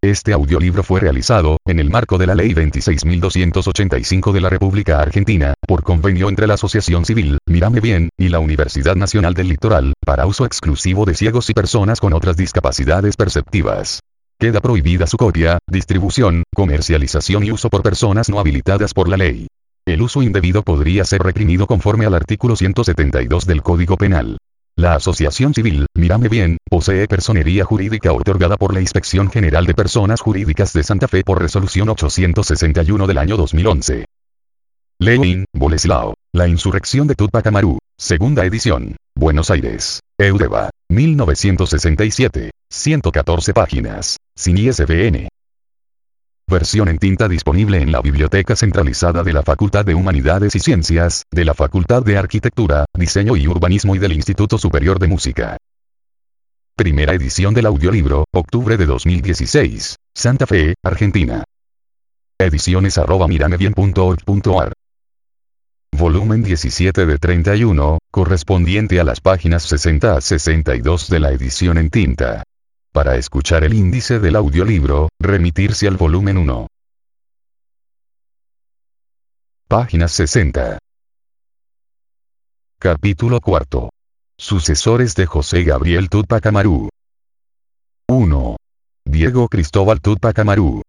Este audiolibro fue realizado, en el marco de la Ley 26.285 de la República Argentina, por convenio entre la Asociación Civil, Mírame Bien, y la Universidad Nacional del Litoral, para uso exclusivo de ciegos y personas con otras discapacidades perceptivas. Queda prohibida su copia, distribución, comercialización y uso por personas no habilitadas por la ley. El uso indebido podría ser reprimido conforme al artículo 172 del Código Penal. La Asociación Civil, Mírame Bien, posee personería jurídica otorgada por la Inspección General de Personas Jurídicas de Santa Fe por resolución 861 del año 2011. Lenin, Boleslao. La insurrección de Túpac Amaru. Segunda edición. Buenos Aires. Eudeva. 1967. 114 páginas. Sin ISBN. Versión en tinta disponible en la Biblioteca Centralizada de la Facultad de Humanidades y Ciencias, de la Facultad de Arquitectura, Diseño y Urbanismo y del Instituto Superior de Música. Primera edición del audiolibro, octubre de 2016. Santa Fe, Argentina. Ediciones@miramebien.org.ar. Volumen 17 de 31, correspondiente a las páginas 60 a 62 de la edición en tinta. Para escuchar el índice del audiolibro, remitirse al volumen 1. Página 60. Capítulo 4. Sucesores de José Gabriel Túpac Amaru. 1. Diego Cristóbal Túpac Amaru.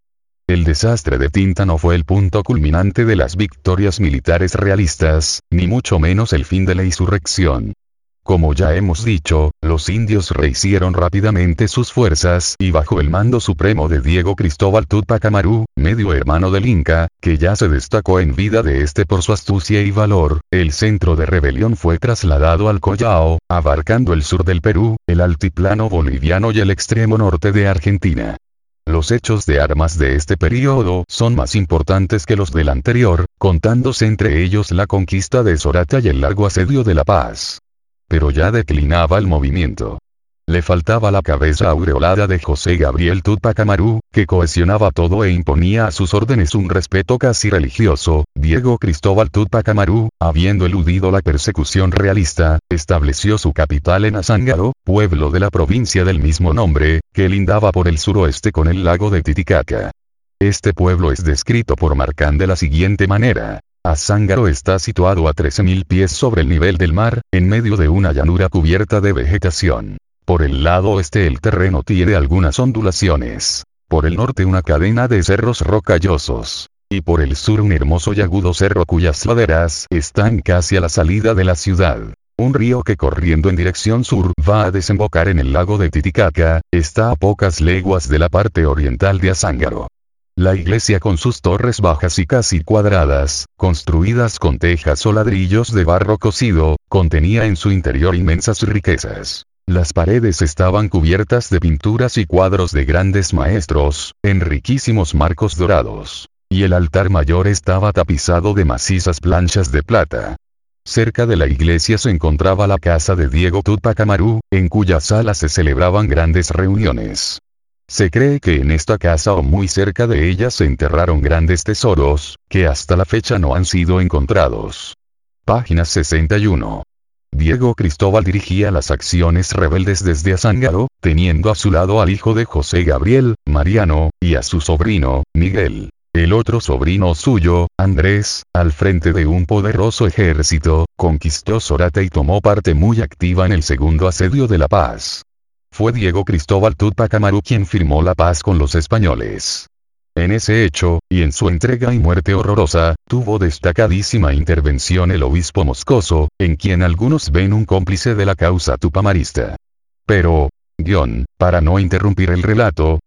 El desastre de Tinta no fue el punto culminante de las victorias militares realistas, ni mucho menos el fin de la insurrección. Como ya hemos dicho, los indios rehicieron rápidamente sus fuerzas y bajo el mando supremo de Diego Cristóbal Túpac Amaru, medio hermano del Inca, que ya se destacó en vida de este por su astucia y valor, el centro de rebelión fue trasladado al Collao, abarcando el sur del Perú, el altiplano boliviano y el extremo norte de Argentina. Los hechos de armas de este período son más importantes que los del anterior, contándose entre ellos la conquista de Sorata y el largo asedio de La Paz. Pero ya declinaba el movimiento. Le faltaba la cabeza aureolada de José Gabriel Túpac Amaru, que cohesionaba todo e imponía a sus órdenes un respeto casi religioso. Diego Cristóbal Túpac Amaru, habiendo eludido la persecución realista, estableció su capital en Azángaro, pueblo de la provincia del mismo nombre, que lindaba por el suroeste con el lago de Titicaca. Este pueblo es descrito por Marcán de la siguiente manera. Azángaro está situado a 13.000 pies sobre el nivel del mar, en medio de una llanura cubierta de vegetación. Por el lado oeste el terreno tiene algunas ondulaciones. Por el norte una cadena de cerros rocallosos. Y por el sur un hermoso y agudo cerro cuyas laderas están casi a la salida de la ciudad. Un río que corriendo en dirección sur va a desembocar en el lago de Titicaca, está a pocas leguas de la parte oriental de Azángaro. La iglesia con sus torres bajas y casi cuadradas, construidas con tejas o ladrillos de barro cocido, contenía en su interior inmensas riquezas. Las paredes estaban cubiertas de pinturas y cuadros de grandes maestros, en riquísimos marcos dorados. Y el altar mayor estaba tapizado de macizas planchas de plata. Cerca de la iglesia se encontraba la casa de Diego Túpac Amaru, en cuya sala se celebraban grandes reuniones. Se cree que en esta casa o muy cerca de ella se enterraron grandes tesoros, que hasta la fecha no han sido encontrados. Página 61. Diego Cristóbal dirigía las acciones rebeldes desde Azángaro, teniendo a su lado al hijo de José Gabriel, Mariano, y a su sobrino, Miguel. El otro sobrino suyo, Andrés, al frente de un poderoso ejército, conquistó Sorata y tomó parte muy activa en el segundo asedio de La Paz. Fue Diego Cristóbal Túpac Amaru quien firmó la paz con los españoles. En ese hecho, y en su entrega y muerte horrorosa, tuvo destacadísima intervención el obispo Moscoso, en quien algunos ven un cómplice de la causa tupamarista. Pero, para no interrumpir el relato,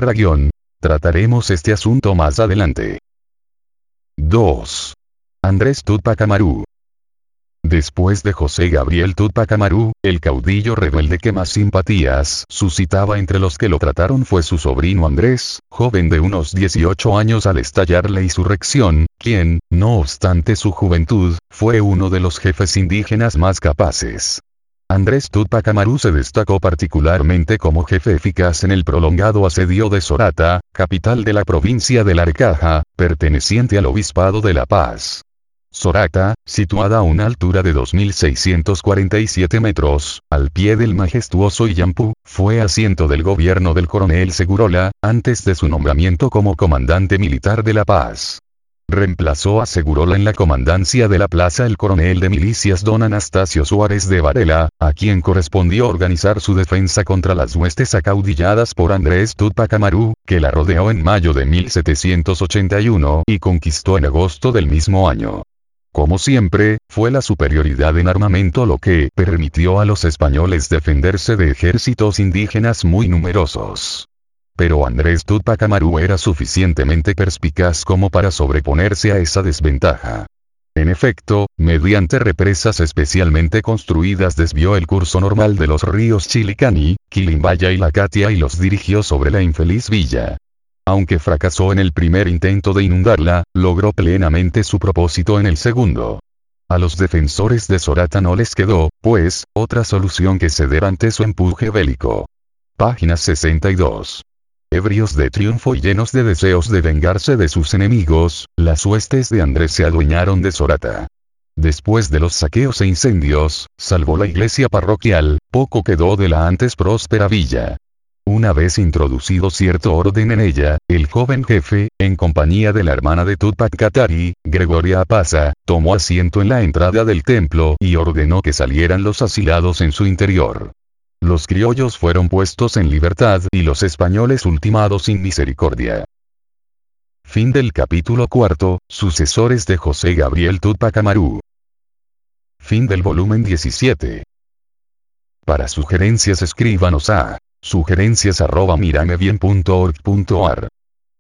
trataremos este asunto más adelante. 2. Andrés Túpac Amaru. Después de José Gabriel Túpac Amaru, el caudillo rebelde que más simpatías suscitaba entre los que lo trataron fue su sobrino Andrés, joven de unos 18 años al estallar la insurrección, quien, no obstante su juventud, fue uno de los jefes indígenas más capaces. Andrés Túpac Amaru se destacó particularmente como jefe eficaz en el prolongado asedio de Sorata, capital de la provincia de Larcaja, perteneciente al obispado de La Paz. Sorata, situada a una altura de 2.647 metros, al pie del majestuoso Illampú, fue asiento del gobierno del coronel Segurola, antes de su nombramiento como comandante militar de La Paz. Reemplazó a Segurola en la comandancia de la plaza el coronel de milicias don Anastasio Suárez de Varela, a quien correspondió organizar su defensa contra las huestes acaudilladas por Andrés Tupac Amaru, que la rodeó en mayo de 1781 y conquistó en agosto del mismo año. Como siempre, fue la superioridad en armamento lo que permitió a los españoles defenderse de ejércitos indígenas muy numerosos. Pero Andrés Tupac Amaru era suficientemente perspicaz como para sobreponerse a esa desventaja. En efecto, mediante represas especialmente construidas desvió el curso normal de los ríos Chilicani, Quilimbaya y La Catia y los dirigió sobre la infeliz villa. Aunque fracasó en el primer intento de inundarla, logró plenamente su propósito en el segundo. A los defensores de Sorata no les quedó, pues, otra solución que ceder ante su empuje bélico. Página 62. Ebrios de triunfo y llenos de deseos de vengarse de sus enemigos, las huestes de Andrés se adueñaron de Sorata. Después de los saqueos e incendios, salvo la iglesia parroquial, poco quedó de la antes próspera villa. Una vez introducido cierto orden en ella, el joven jefe, en compañía de la hermana de Tupac Katari, Gregoria Apaza, tomó asiento en la entrada del templo y ordenó que salieran los asilados en su interior. Los criollos fueron puestos en libertad y los españoles ultimados sin misericordia. Fin del capítulo 4, Sucesores de José Gabriel Tupac Amaru. Fin del volumen 17. Para sugerencias escríbanos a sugerencias@miramebien.org.ar